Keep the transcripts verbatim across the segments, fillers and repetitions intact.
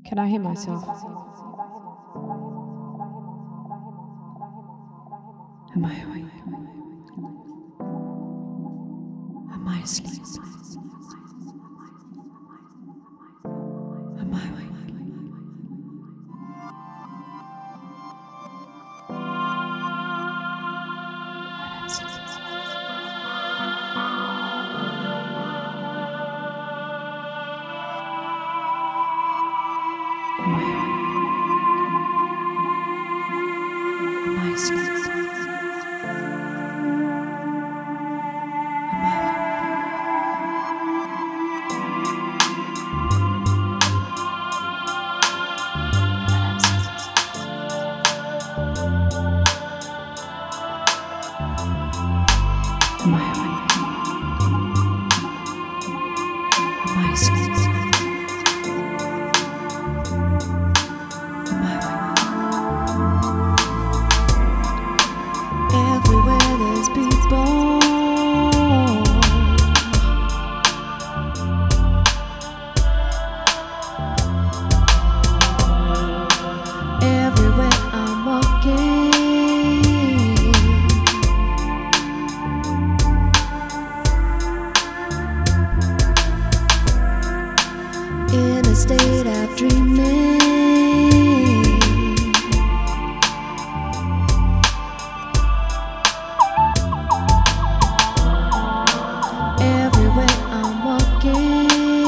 Can I hear myself? Am I awake? Am I asleep? Am I awake? When I'm sleeping. Am I awake? Am I asleep? Am I awake? When I'm sleeping. Am I awake? Am I asleep? Am I awake? Everywhere there's people. Everywhere I'm walking. In a state of dreaming. Everywhere I'm walking.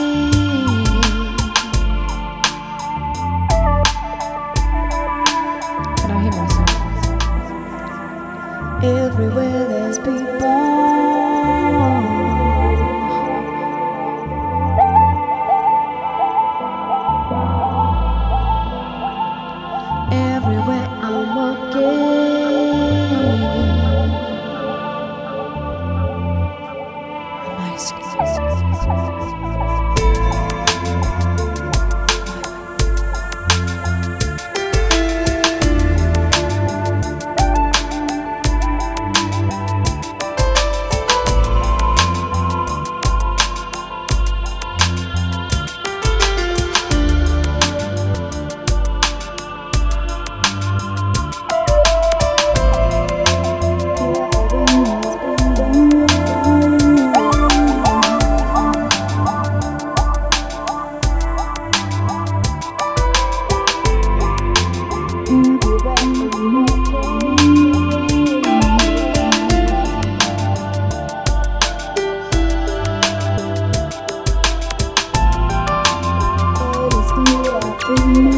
Can I hear myself? Everywhere there's people. Everywhere I'm walking. Am I asleep? Everywhere